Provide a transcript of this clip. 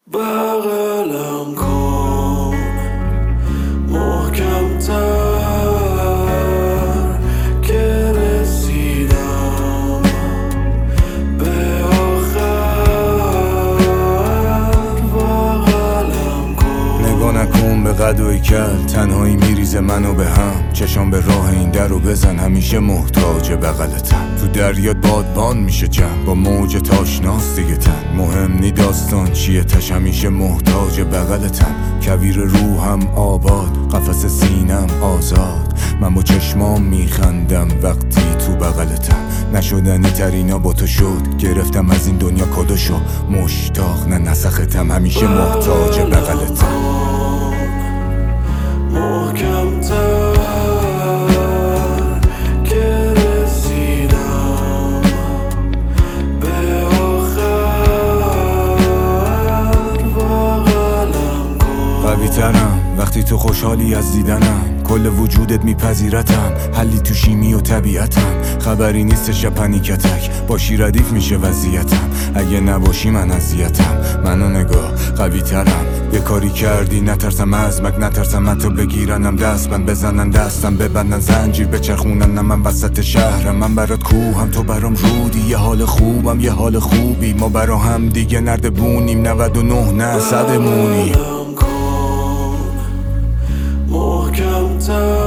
بغلم کن محکم‌تر که رسیدم به آخر. بغلم کن نگاه نکن به قد و هیکل، تنهایی میریزه منو به هم. چشام به راه این در رو بزن، همیشه محتاج بغلتم. تو دریات بادبان میشه جمع، با موج تاشناس دیگه تن. مهم نی داستان چیه، تش همیشه محتاج بغلتم. کویر روحم آباد، قفس سینم آزاد. من با چشمام میخندم وقتی تو بغلتم. نشدنی ترینا با تو شد، گرفتم از این دنیا کدوشو. مشتاق نه نسختم، همیشه محتاج بغلتم. محکم‌تر که رسیدم به آخر. بغلم کن قوی ترم وقتی تو خوشحالی از دیدنم، کل وجودت میپذیرتم. حلی تو شیمی و طبیعتم، خبری نیستش یا پنیکتک. باشی ردیف میشه وضعیتم، اگه نباشی من اذیتم. منو نگاه قوی ترم، یه کاری کردی نترسم ازمک، نترسم من تو بگیرنم دست من، بزنن دستم ببندن زنجیر بچرخونن. من وسط شهرم، من برات کوهم تو برام رودی. یه حال خوبم یه حال خوبی، ما برا هم دیگه نردبونیم. 99 نه 100 مونی. محکم‌تر